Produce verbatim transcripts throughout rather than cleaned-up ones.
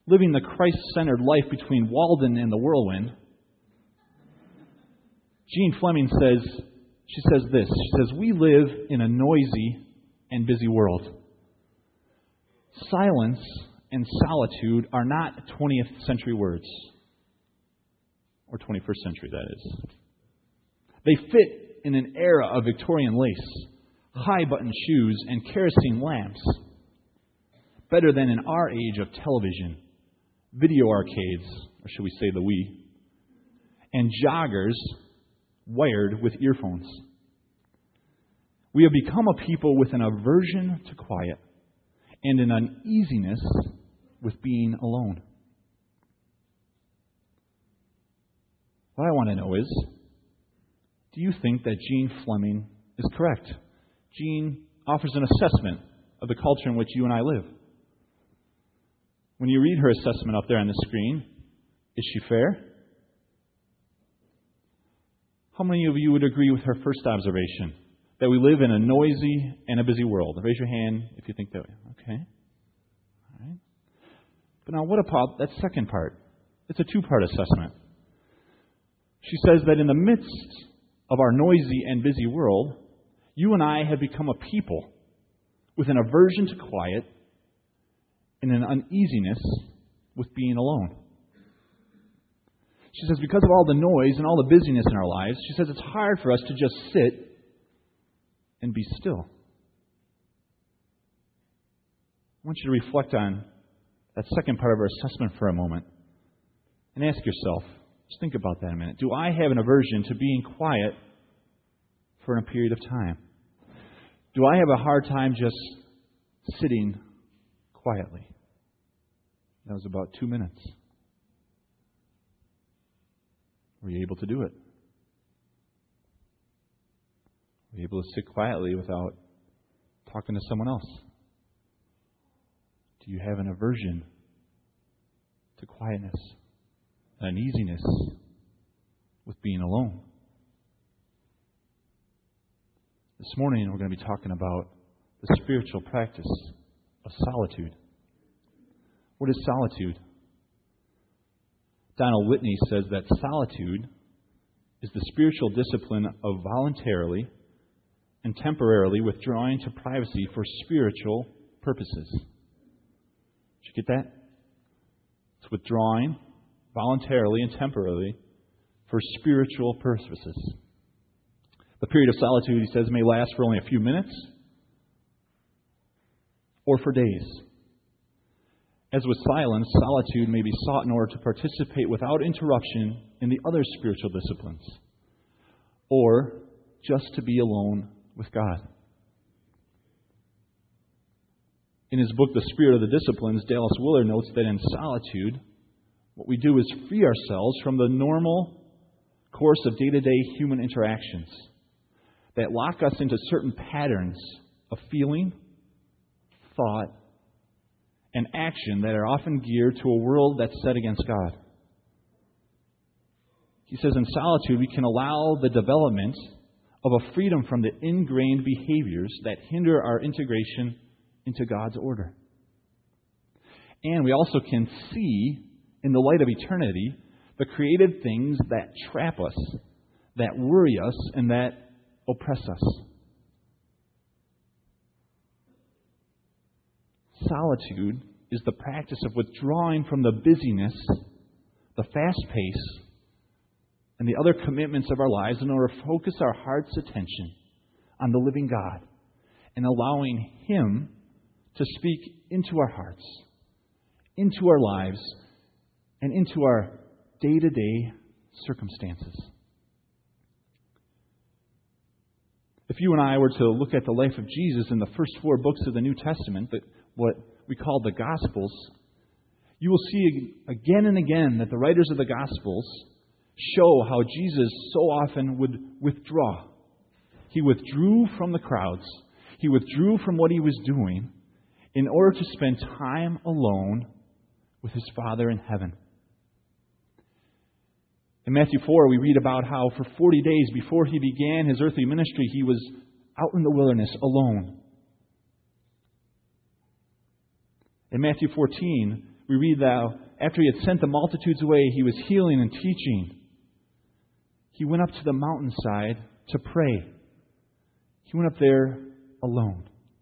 living the Christ-centered life between Walden and the whirlwind, Jean Fleming says, she says this, she says, we live in a noisy and busy world. Silence and solitude are not twentieth century words. Or twenty-first century, that is. They fit in an era of Victorian lace, high-button shoes, and kerosene lamps. Better than in our age of television, video arcades, or should we say the Wii, and joggers wired with earphones. We have become a people with an aversion to quiet and an uneasiness with being alone. What I want to know is, do you think that Jean Fleming is correct? Jean offers an assessment of the culture in which you and I live. When you read her assessment up there on the screen, is she fair? How many of you would agree with her first observation? That we live in a noisy and a busy world. Raise your hand if you think that way. Okay. All right. But now what about that second part? It's a two-part assessment. She says that in the midst of our noisy and busy world, you and I have become a people with an aversion to quiet and an uneasiness with being alone. She says because of all the noise and all the busyness in our lives, she says it's hard for us to just sit and be still. I want you to reflect on that second part of our assessment for a moment and ask yourself, just think about that a minute. Do I have an aversion to being quiet for a period of time? Do I have a hard time just sitting quietly? That was about two minutes. Were you able to do it? Were you able to sit quietly without talking to someone else? Do you have an aversion to quietness, an uneasiness with being alone? This morning we're going to be talking about the spiritual practice of solitude. What is solitude? Donald Whitney says that solitude is the spiritual discipline of voluntarily and temporarily withdrawing to privacy for spiritual purposes. Did you get that? It's withdrawing voluntarily and temporarily for spiritual purposes. The period of solitude, he says, may last for only a few minutes or for days. As with silence, solitude may be sought in order to participate without interruption in the other spiritual disciplines, or just to be alone with God. In his book, The Spirit of the Disciplines, Dallas Willard notes that in solitude, what we do is free ourselves from the normal course of day-to-day human interactions that lock us into certain patterns of feeling, thought, and action that are often geared to a world that's set against God. He says in solitude we can allow the development of a freedom from the ingrained behaviors that hinder our integration into God's order. And we also can see, in the light of eternity, the created things that trap us, that worry us, and that oppress us. Solitude is the practice of withdrawing from the busyness, the fast pace, and the other commitments of our lives in order to focus our heart's attention on the living God and allowing Him to speak into our hearts, into our lives, and into our day-to-day circumstances. If you and I were to look at the life of Jesus in the first four books of the New Testament, that what we call the Gospels, you will see again and again that the writers of the Gospels show how Jesus so often would withdraw. He withdrew from the crowds. He withdrew from what he was doing in order to spend time alone with his Father in heaven. In Matthew four, we read about how for forty days before he began his earthly ministry, he was out in the wilderness alone. In Matthew fourteen, we read that after He had sent the multitudes away, He was healing and teaching. He went up to the mountainside to pray. He went up there alone.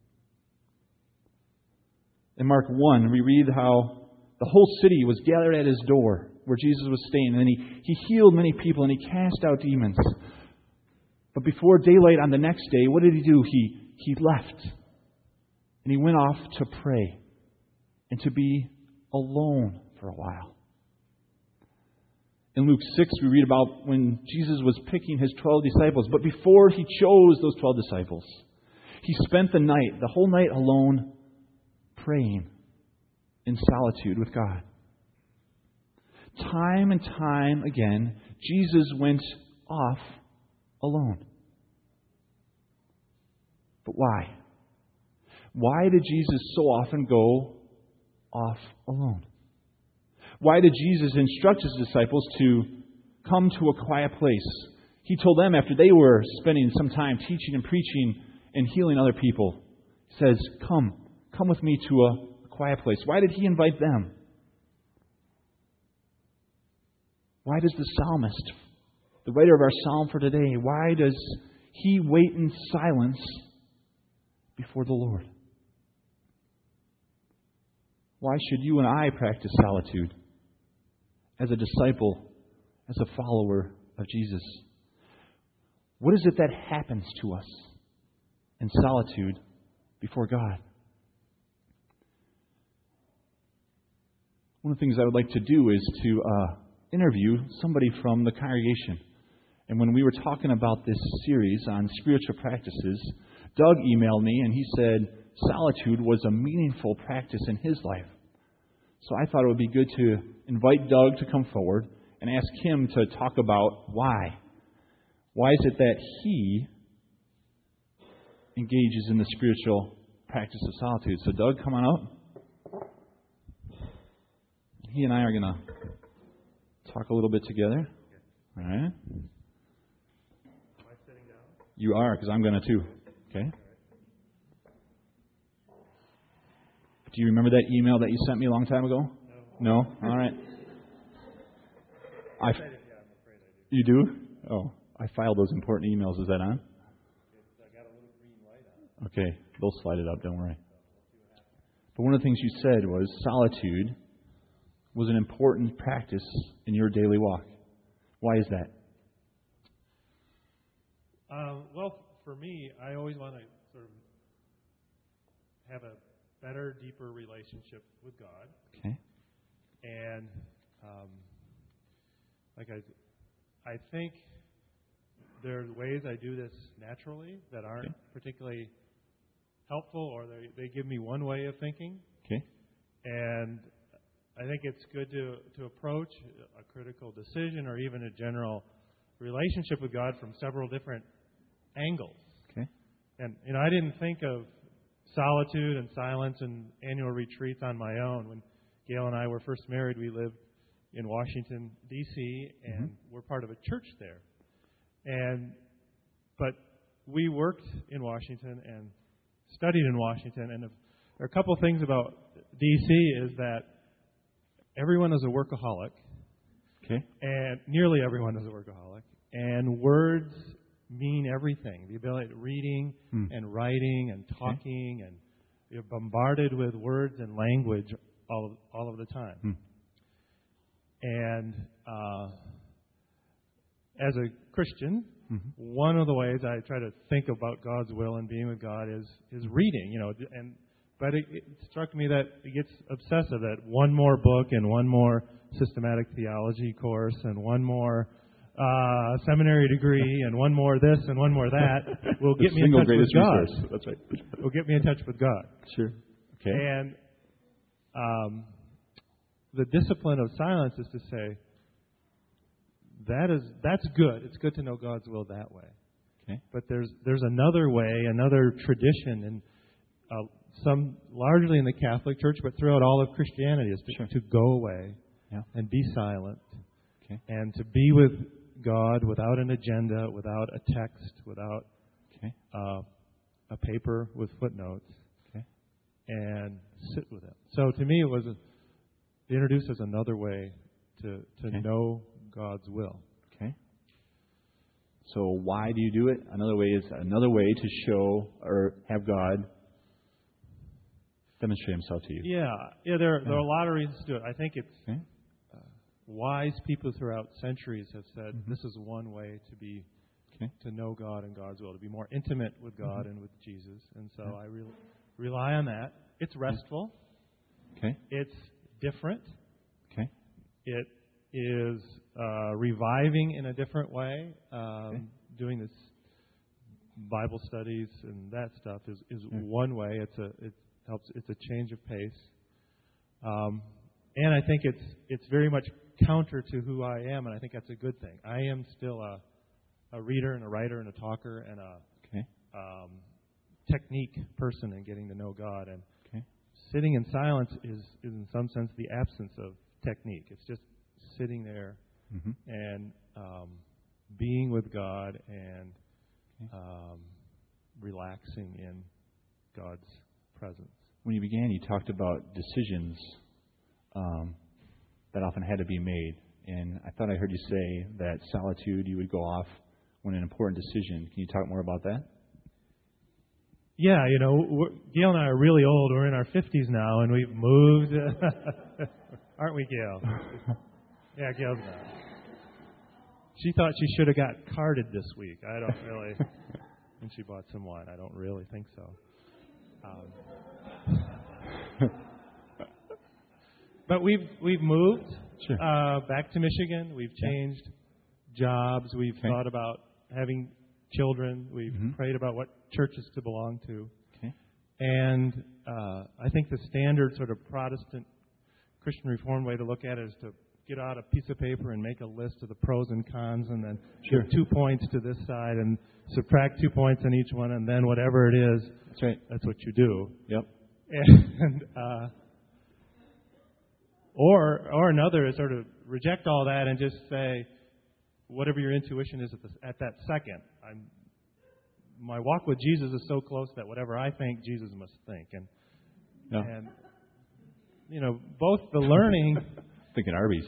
In Mark one, we read how the whole city was gathered at His door where Jesus was staying. And he, he healed many people and He cast out demons. But before daylight on the next day, what did He do? He, he left. And He went off to pray and to be alone for a while. In Luke six, we read about when Jesus was picking His twelve disciples. But before He chose those twelve disciples, He spent the night, the whole night alone, praying in solitude with God. Time and time again, Jesus went off alone. But why? Why did Jesus so often go off alone? Why did Jesus instruct His disciples to come to a quiet place? He told them after they were spending some time teaching and preaching and healing other people, He says, come, come with me to a, a quiet place. Why did He invite them? Why does the psalmist, the writer of our psalm for today, why does he wait in silence before the Lord? Why should you and I practice solitude as a disciple, as a follower of Jesus? What is it that happens to us in solitude before God? One of the things I would like to do is to uh, interview somebody from the congregation. And when we were talking about this series on spiritual practices, Doug emailed me and he said solitude was a meaningful practice in his life. So I thought it would be good to invite Doug to come forward and ask him to talk about why. Why is it that he engages in the spiritual practice of solitude? So Doug, come on up. He and I are going to talk a little bit together. All right. Am I sitting down? You are, because I'm going to too. Okay. Do you remember that email that you sent me a long time ago? No. No? All right. I, I'm afraid I do. you do? Oh, I filed those important emails. Is that on? I got a little green light on. Okay. They'll slide it up. Don't worry. But one of the things you said was solitude was an important practice in your daily walk. Why is that? Uh, well, for me, I always want to sort of have a better, deeper relationship with God. Okay. And um, like I, I think there are ways I do this naturally that aren't okay. particularly helpful, or they, they give me one way of thinking. Okay. And I think it's good to, to approach a critical decision or even a general relationship with God from several different angles. Okay. And, you know, I didn't think of solitude and silence and annual retreats on my own. When Gail and I were first married, we lived in Washington, D C, and mm-hmm. we're part of a church there. And but we worked in Washington and studied in Washington, and there are a couple of things about D C is that everyone is a workaholic. Okay. And nearly everyone is a workaholic. And words mean everything. The ability to reading mm. and writing and talking, okay. and you're bombarded with words and language all of, all of the time. Mm. And uh, as a Christian, mm-hmm. one of the ways I try to think about God's will and being with God is is reading. You know, and but it, it struck me that it gets obsessive. That one more book and one more systematic theology course and one more uh, seminary degree and one more this and one more that will get me in touch with God. Resource. That's right. Will get me in touch with God. Sure. Okay. And um, the discipline of silence is to say that is that's good. It's good to know God's will that way. Okay. But there's there's another way, another tradition, and uh, some largely in the Catholic Church, but throughout all of Christianity, is to, sure. to go away yeah. and be silent, okay. and to be with God without an agenda, without a text, without okay. uh, a paper with footnotes, okay. and sit with Him. So to me, it was a, it introduces another way to, to Okay. know God's will. Okay. So why do you do it? Another way is another way to show or have God demonstrate Himself to you. Yeah, yeah. There, there are Yeah. a lot of reasons to do it. I think it's Okay. uh, wise people throughout centuries have said Mhm. this is one way to be Okay. to know God and God's will, to be more intimate with God and with Jesus. And so Yeah. I re- rely on that. It's restful. Okay. It's different. Okay. It is uh, reviving in a different way. Um, Okay. Doing this Bible studies and that stuff is, is Yeah. one way. It's a it helps. It's a change of pace. Um, and I think it's it's very much counter to who I am, and I think that's a good thing. I am still a a reader and a writer and a talker and a Okay. um, technique person in getting to know God. And Okay. sitting in silence is, is in some sense the absence of technique. It's just sitting there Mm-hmm. and um, being with God and Okay. um, relaxing in God's presence. When you began, you talked about decisions um, that often had to be made. And I thought I heard you say that solitude, you would go off when an important decision. Can you talk more about that? Yeah, you know, we're, Gail and I are really old. We're in our fifties now, and we've moved. Aren't we, Gail? Yeah, Gail's not. She thought she should have got carded this week. I don't really. And she bought some wine. I don't really think so. Um, but we've we've moved Sure. uh, back to Michigan. We've Yeah. changed jobs. We've Okay. thought about having children. We've Mhm. prayed about what churches to belong to. Okay. And uh, I think the standard sort of Protestant Christian Reformed way to look at it is to get out a piece of paper and make a list of the pros and cons, and then Sure. give two points to this side and subtract two points on each one, and then whatever it is, That's right. that's what you do. Yep. And uh, or or another is sort of reject all that and just say whatever your intuition is at, the, at that second. I'm my walk with Jesus is so close that whatever I think, Jesus must think. And Yeah. and you know, both the learning, Thinking Arby's.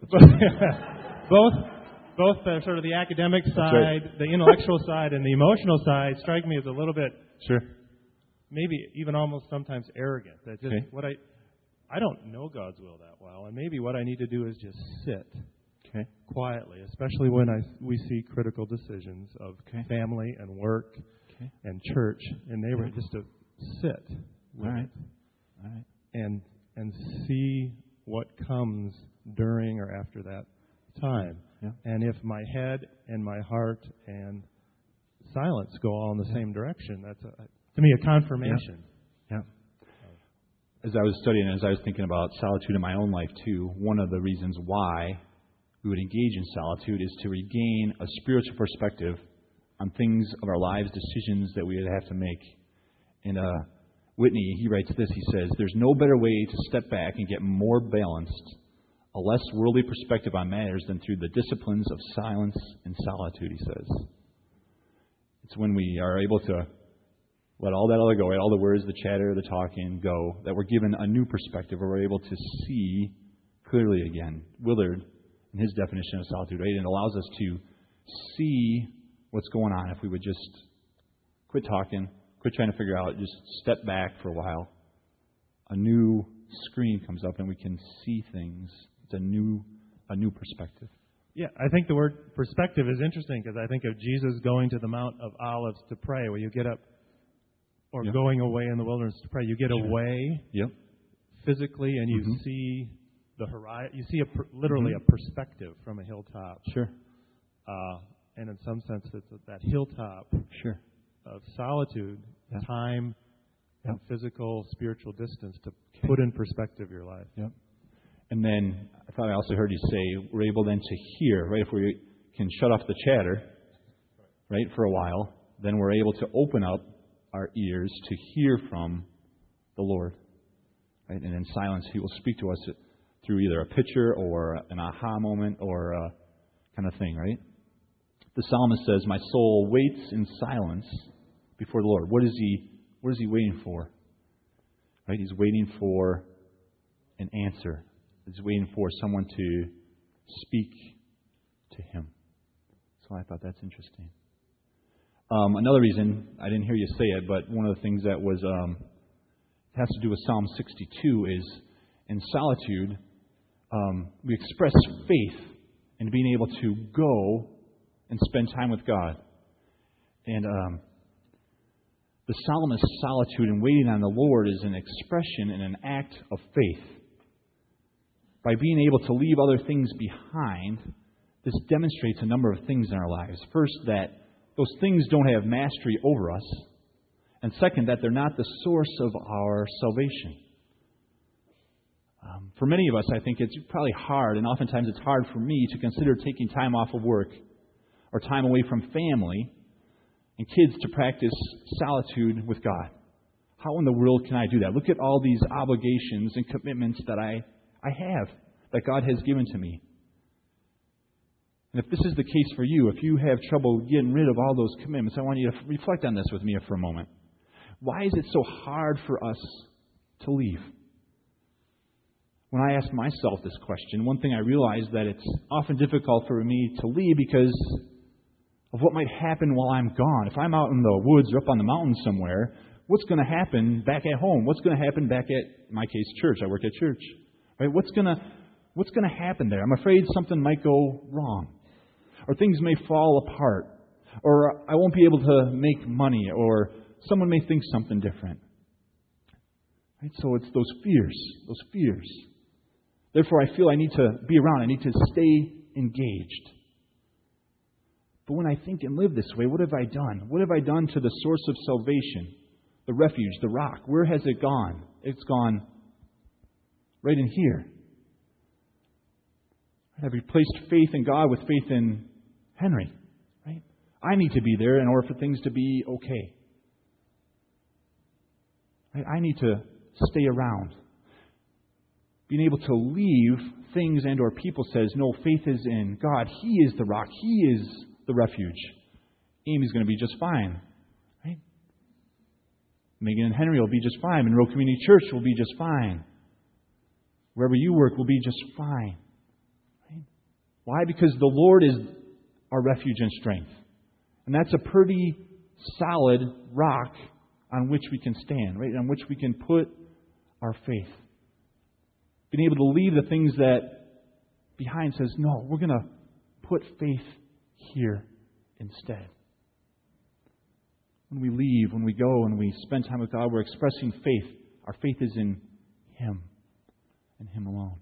both both the sort of the academic side, right. the intellectual side, and the emotional side strike me as a little bit, Sure. maybe even almost sometimes arrogant. That just Okay. what I I don't know God's will that well, and maybe what I need to do is just sit Okay. quietly, especially when I we see critical decisions of Okay. family and work Okay. and church and neighborhood, just to sit with All right. it All right. and and see what comes during or after that time. Yeah. And if my head and my heart and silence go all in the Yeah. same direction, that's a, to me a confirmation. Yeah. As I was studying, as I was thinking about solitude in my own life too, one of the reasons why we would engage in solitude is to regain a spiritual perspective on things of our lives, decisions that we would have to make. And uh, Whitney, he writes this, he says, "There's no better way to step back and get more balanced, a less worldly perspective on matters than through the disciplines of silence and solitude," he says. It's when we are able to let all that other go, right? All the words, the chatter, the talking go, that we're given a new perspective, or we're able to see clearly again. Willard, in his definition of solitude, right? It allows us to see what's going on if we would just quit talking, quit trying to figure out, just step back for a while. A new screen comes up and we can see things. It's a new, a new perspective. Yeah, I think the word perspective is interesting because I think of Jesus going to the Mount of Olives to pray, where you get up, or Yep. going away in the wilderness to pray. You get Sure. away Yep. physically, and you Mhm. see the horizon. You see a per, literally Mhm. a perspective from a hilltop. Sure. Uh, and in some sense, it's that hilltop Sure. of solitude, Yeah. time, and Yep. physical, spiritual distance to Okay. put in perspective your life. Yep. And then I thought I also heard you say we're able then to hear, right? If we can shut off the chatter, right, for a while, then we're able to open up our ears to hear from the Lord, right? And in silence, He will speak to us through either a picture or an aha moment or a kind of thing, right? The psalmist says, "My soul waits in silence before the Lord." What is he? What is he waiting for? Right? He's waiting for an answer. is waiting for someone to speak to him. So I thought that's interesting. Um, another reason, I didn't hear you say it, but one of the things that was um, has to do with Psalm sixty-two is in solitude, um, we express faith in being able to go and spend time with God. And um, the psalmist's solitude and waiting on the Lord is an expression and an act of faith. By being able to leave other things behind, this demonstrates a number of things in our lives. First, that those things don't have mastery over us. And second, that they're not the source of our salvation. Um, for many of us, I think it's probably hard, and oftentimes it's hard for me to consider taking time off of work or time away from family and kids to practice solitude with God. How in the world can I do that? Look at all these obligations and commitments that I, I have, that God has given to me. And if this is the case for you, if you have trouble getting rid of all those commitments, I want you to reflect on this with me for a moment. Why is it so hard for us to leave? When I ask myself this question, one thing I realize that it's often difficult for me to leave because of what might happen while I'm gone. If I'm out in the woods or up on the mountain somewhere, what's going to happen back at home? What's going to happen back at, in my case, church? I work at church. Right? What's going to what's going to happen there? I'm afraid something might go wrong. Or things may fall apart. Or I won't be able to make money. Or someone may think something different. Right? So it's those fears. Those fears. Therefore, I feel I need to be around. I need to stay engaged. But when I think and live this way, what have I done? What have I done to the source of salvation? The refuge, the rock. Where has it gone? It's gone right in here. I've replaced faith in God with faith in Henry. Right? I need to be there in order for things to be okay. Right? I need to stay around. Being able to leave things and or people says, no, faith is in God. He is the rock. He is the refuge. Amy's going to be just fine. Right? Megan and Henry will be just fine. Monroe Community Church will be just fine. Wherever you work will be just fine. Right? Why? Because the Lord is our refuge and strength. And that's a pretty solid rock on which we can stand, right? On which we can put our faith. Being able to leave the things that behind says, no, we're going to put faith here instead. When we leave, when we go, and we spend time with God, we're expressing faith. Our faith is in Him and Him alone.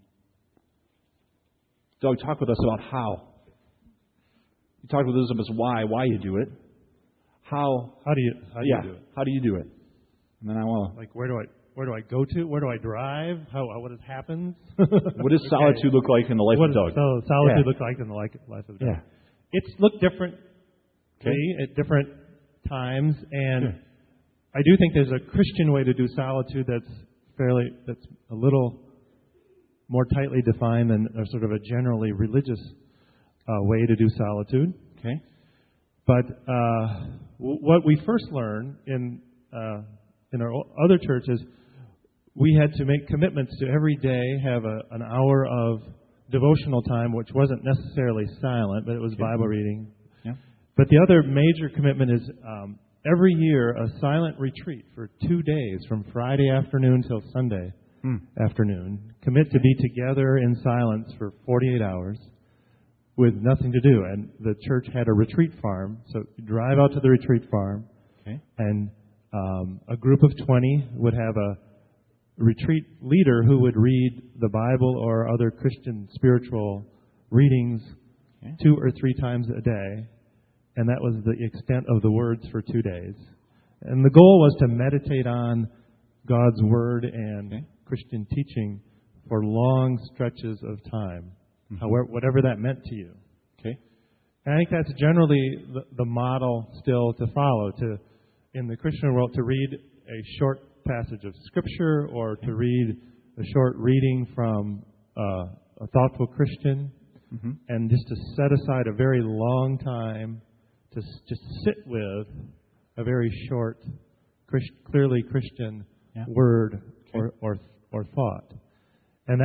Doug, talk with us about how. You talked with us about why, why you do it. How? How do you? How do yeah, you do it? How do you do it? And then I want like where do I where do I go to? Where do I drive? How what has happened? What does solitude okay. look like in the life what of Doug? So solitude yeah. look like in the life of Doug? Yeah. It's looked different okay. me at different times, and sure. I do think there's a Christian way to do solitude that's fairly that's a little more tightly defined than a sort of a generally religious uh, way to do solitude. Okay. But uh, w- what we first learned in uh, in our other churches, we had to make commitments to every day have a, an hour of devotional time, which wasn't necessarily silent, but it was okay. Bible reading. Yeah. But the other major commitment is um, every year a silent retreat for two days, from Friday afternoon till Sunday hmm. afternoon. Commit to be together in silence for forty-eight hours with nothing to do. And the church had a retreat farm, so you drive out to the retreat farm, okay. and um, a group of twenty would have a retreat leader who would read the Bible or other Christian spiritual readings okay. two or three times a day. And that was the extent of the words for two days. And the goal was to meditate on God's Word and okay. Christian teaching for long stretches of time, mm-hmm. however, whatever that meant to you. Okay. And I think that's generally the, the model still to follow, to in the Christian world, to read a short passage of Scripture or to read a short reading from uh, a thoughtful Christian, mm-hmm. and just to set aside a very long time to just sit with a very short, Christ, clearly Christian yeah. word okay. or, or or thought. And that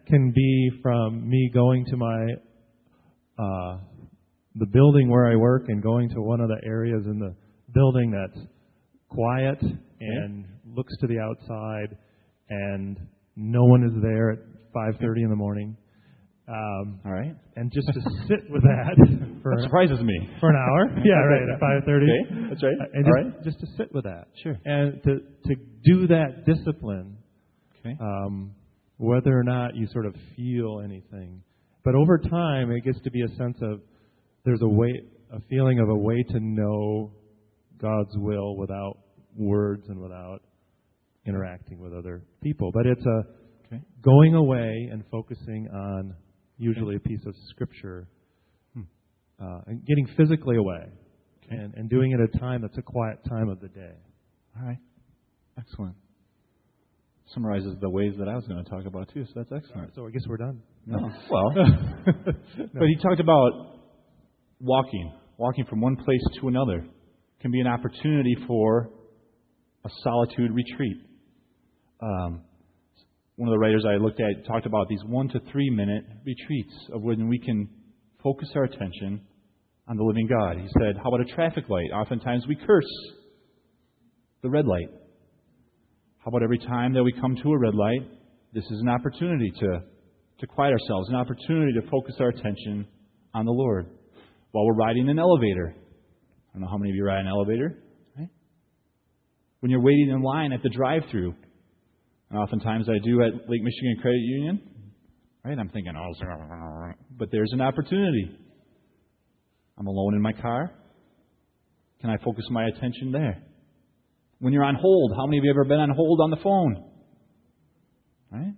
can be from me going to my uh, the building where I work and going to one of the areas in the building that's quiet and looks to the outside, and no one is there at five thirty in the morning. Um, All right. And just to sit with that for That surprises me. for an hour. Yeah, right, at five thirty. Okay, that's right. And All just, right. just to sit with that. Sure. And to, to do that discipline, Okay. um, whether or not you sort of feel anything. But over time, it gets to be a sense of there's a way, a feeling of a way to know God's will without words and without interacting with other people. But it's a Okay. going away and focusing on usually a piece of Scripture, Hmm. uh, and getting physically away, Okay. and, and doing it at a time that's a quiet time of the day. All right. Excellent. Summarizes the ways that I was going to talk about too, so that's excellent. So I guess we're done. No. Well, but he talked about walking, walking from one place to another can be an opportunity for a solitude retreat. Um, one of the writers I looked at talked about these one to three minute retreats of when we can focus our attention on the living God. He said, how about a traffic light? Oftentimes we curse the red light. How about every time that we come to a red light, this is an opportunity to, to quiet ourselves, an opportunity to focus our attention on the Lord. While we're riding an elevator. I don't know how many of you ride an elevator. Right? When you're waiting in line at the drive-thru, and oftentimes I do at Lake Michigan Credit Union, right? I'm thinking, oh, but there's an opportunity. I'm alone in my car. Can I focus my attention there? When you're on hold, how many of you have ever been on hold on the phone? Right?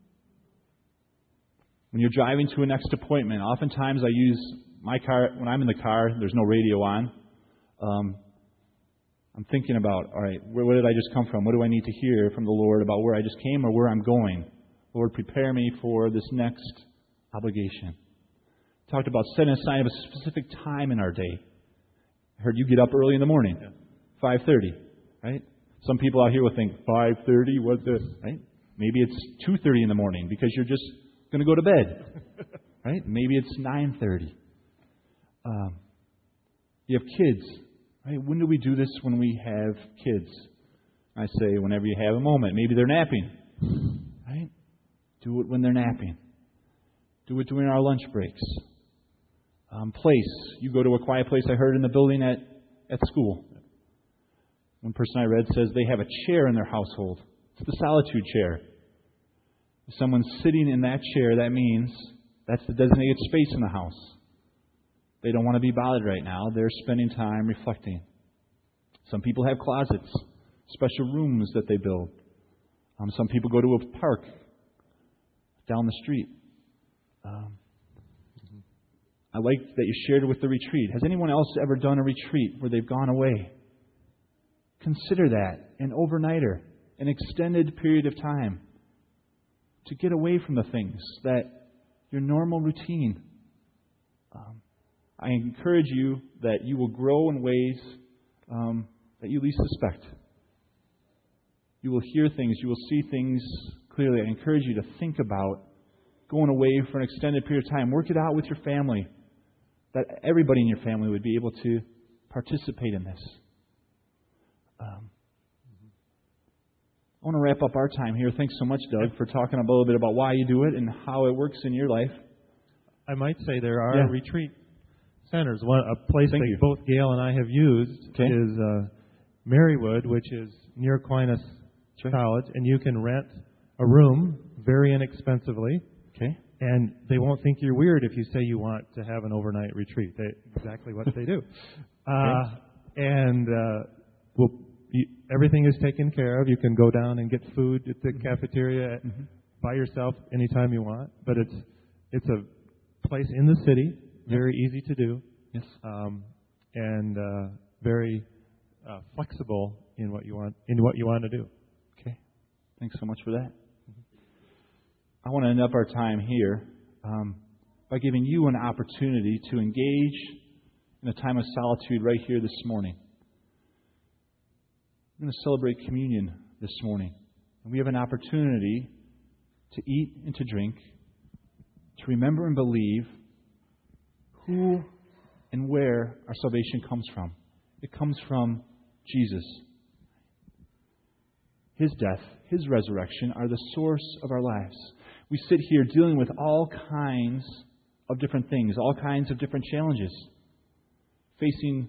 When you're driving to a next appointment, oftentimes I use my car, when I'm in the car, there's no radio on. Um, I'm thinking about, all right, where, where did I just come from? What do I need to hear from the Lord about where I just came or where I'm going? Lord, prepare me for this next obligation. Talked about setting aside a specific time in our day. I heard you get up early in the morning, yeah. five thirty, right? Some people out here will think, five thirty, what's this? Right? Maybe it's two thirty in the morning because you're just going to go to bed, right? Maybe it's nine thirty. Um, you have kids, right? When do we do this when we have kids? I say whenever you have a moment. Maybe they're napping, right? Do it when they're napping. Do it during our lunch breaks. Um, place. You go to a quiet place, I heard, in the building at, at school. One person I read says they have a chair in their household. It's the solitude chair. If someone's sitting in that chair, that means that's the designated space in the house. They don't want to be bothered right now. They're spending time reflecting. Some people have closets, special rooms that they build. Um, some people go to a park down the street. Um, I like that you shared it with the retreat. Has anyone else ever done a retreat where they've gone away? Consider that an overnighter, an extended period of time to get away from the things that your normal routine. Um, I encourage you that you will grow in ways um, that you least suspect. You will hear things, you will see things clearly. I encourage you to think about going away for an extended period of time. Work it out with your family, that everybody in your family would be able to participate in this. Um, I want to wrap up our time here. Thanks so much, Doug, for talking a little bit about why you do it and how it works in your life. I might say there are yeah. retreat centers. One, a place Thank that you. both Gail and I have used okay. is uh, Marywood, which is near Aquinas right. College, and you can rent a room very inexpensively. Okay. And they won't think you're weird if you say you want to have an overnight retreat. They, exactly what they do. Uh, okay. And uh, we'll, you, everything is taken care of. You can go down and get food at the cafeteria mm-hmm. by yourself anytime you want. But it's it's a place in the city, very easy to do, yes, um, and uh, very uh, flexible in what you want in what you want to do. Okay. Thanks so much for that. I want to end up our time here um, by giving you an opportunity to engage in a time of solitude right here this morning. We're going to celebrate communion this morning. And we have an opportunity to eat and to drink to remember and believe who and where our salvation comes from. It comes from Jesus. His death, His resurrection are the source of our lives. We sit here dealing with all kinds of different things, all kinds of different challenges, facing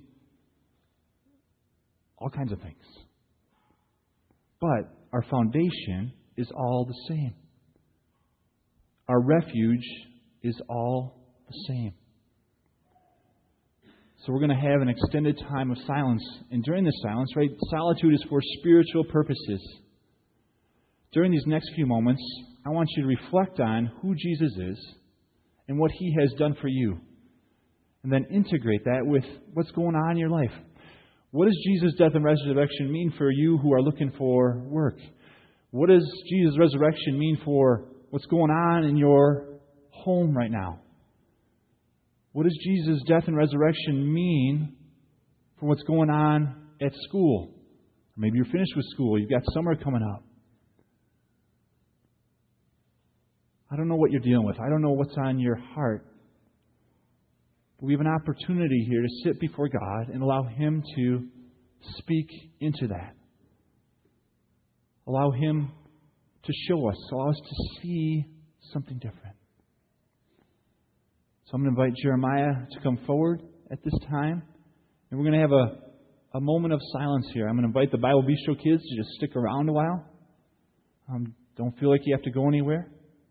all kinds of things. But our foundation is all the same. Our refuge is all the same. So we're going to have an extended time of silence. And during this silence, right, solitude is for spiritual purposes. During these next few moments, I want you to reflect on who Jesus is and what He has done for you. And then integrate that with what's going on in your life. What does Jesus' death and resurrection mean for you who are looking for work? What does Jesus' resurrection mean for what's going on in your home right now? What does Jesus' death and resurrection mean for what's going on at school? Or maybe you're finished with school. You've got summer coming up. I don't know what you're dealing with. I don't know what's on your heart. But we have an opportunity here to sit before God and allow Him to speak into that. Allow Him to show us, allow us to see something different. So I'm going to invite Jeremiah to come forward at this time. And we're going to have a, a moment of silence here. I'm going to invite the Bible Bistro kids to just stick around a while. Um, don't feel like you have to go anywhere.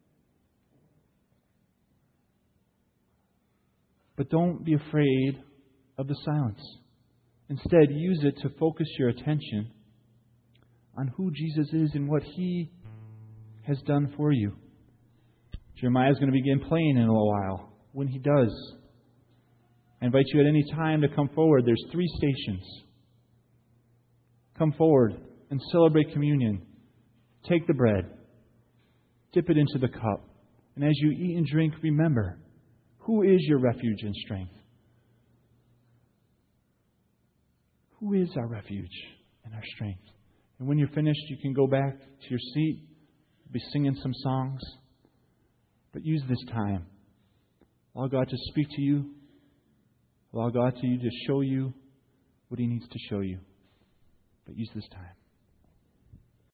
But don't be afraid of the silence. Instead, use it to focus your attention on who Jesus is and what He has done for you. Jeremiah is going to begin playing in a little while. When he does, I invite you at any time to come forward. There's three stations. Come forward and celebrate communion. Take the bread. Dip it into the cup. And as you eat and drink, remember, who is your refuge and strength? Who is our refuge and our strength? And when you're finished, you can go back to your seat, be singing some songs. But use this time. Allow God to speak to you. Allow God to, to show you what He needs to show you. But use this time.